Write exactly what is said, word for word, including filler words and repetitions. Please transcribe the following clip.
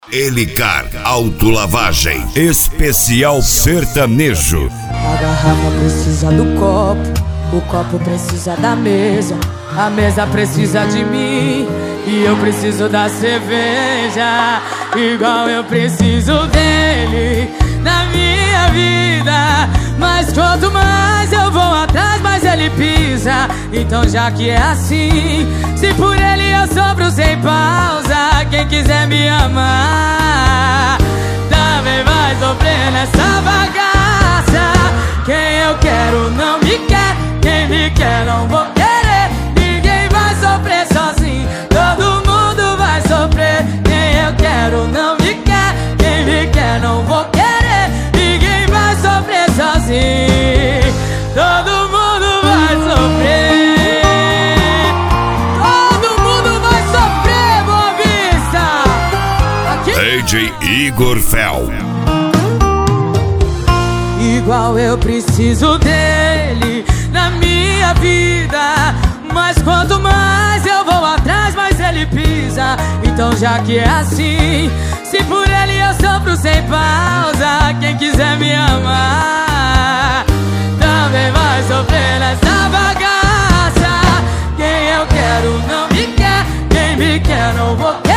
Elicar Autolavagem Especial Sertanejo. A garrafa precisa do copo, o copo precisa da mesa, a mesa precisa de mim e eu preciso da cerveja, igual eu preciso dele na minha vida. Mas quanto mais eu vou atrás, mais ele pisa. Então já que é assim, se por ele eu sofro sem pausa, quem quiser me amar também vai sofrer nessa bagaça. Quem eu quero não me quer, quem me quer não vou querer. Ninguém vai sofrer sozinho, todo mundo vai sofrer. Quem eu quero não me quer, quem me quer não vou querer. Ninguém vai sofrer sozinho, todo mundo vai sofrer. Todo mundo vai sofrer, Boa Vista. Aqui. D J Igor Fel. Igual eu preciso dele na minha vida, mas quanto mais eu vou atrás, mais ele pisa. Então já que é assim, se por ele eu sofro sem pausa, quem quiser me amar também vai sofrer nessa bagaça. Quem eu quero não me quer, quem me quer não vou querer.